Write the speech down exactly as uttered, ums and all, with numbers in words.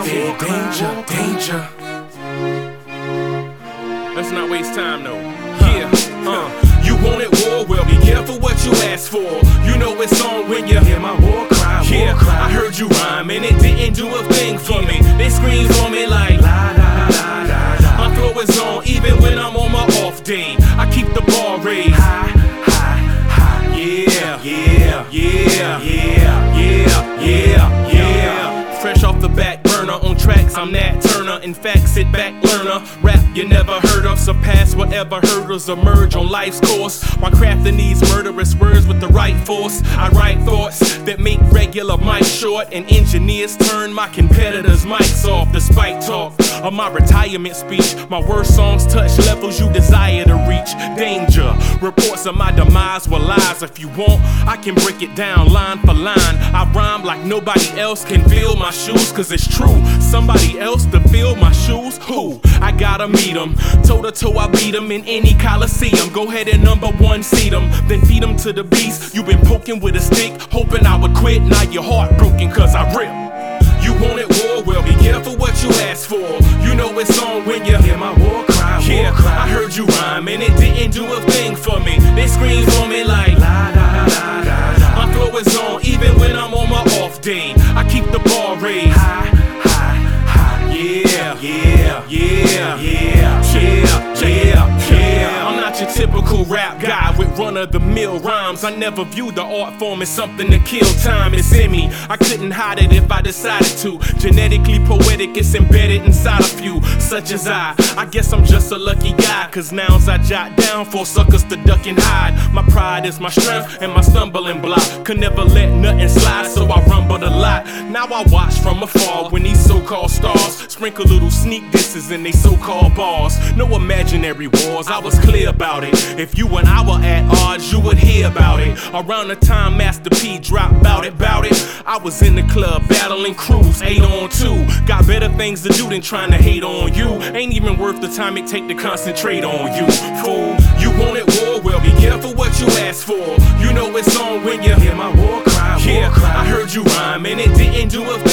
day. Danger, danger. Let's not waste time though. Yeah, uh. You wanted war, well be careful what you ask for. You know it's on when you hear my war cry, war yeah, cry. I heard you rhyme and it didn't do a thing for me. They scream for me like la la la la la. My flow is on even when I'm on my off day. I keep the bar raised. High, high, high. Yeah, yeah, yeah, yeah, yeah, yeah, yeah. Fresh off the back burner on tracks, I'm Nat Turner. In fact, sit back, learner. Rap you never heard of, surpass whatever hurdles emerge on life's course. While crafting these murderous words with the right force, I write thoughts that make regular mics short, and engineers turn my competitors' mics off. Despite talk of my retirement speech, my worst songs touch levels you desire to reach. Danger, reports of my demise were lies. If you want, I can break it down line for line. I rhyme like nobody else can fill my shoes, cause it's true. Somebody else to fill my shoes? Who? I gotta meet them. Toe to toe, I beat them in any coliseum. Go ahead and number one seat them, then feed them to the beast. You been poking with a stick, hoping I would quit. Now your heart broken cause I rip. You wanted war, well be careful what you ask for. You know it's on when you hear my war cry, yeah, war cry. I heard you rhyme and it didn't do a thing for me. They scream for me like la la la la la. My flow is on even when I'm on my off day. I keep the bar raised. High, high, high. Yeah, yeah, yeah, yeah, yeah, yeah, yeah. I'm not your typical rap guy with run-of-the-mill rhymes. I never view the art form as something to kill time. It's in me, I couldn't hide it if I decided to. Genetically poetic, it's embedded inside of you, such as I. I guess I'm just a lucky guy, cause nouns I jot down for suckers to duck and hide. My pride is my strength and my stumbling block. Could never let nothing slide, so I rumbled a lot. Now I watch from afar when these so-called stars sprinkle little sneak disses in they so-called bars. No imaginary wars, I was clear about it. If you and I were at odds, you would hear about it. Around the time Master P dropped bout it, bout it, I was in the club battling crews, eight on two. Got better things to do than trying to hate on you. Ain't even worth the time it take to concentrate on you, fool. You wanted war, well be careful what you ask for. You know it's on when you hear my war cry, yeah, war cry. I heard you rhyme and it didn't do a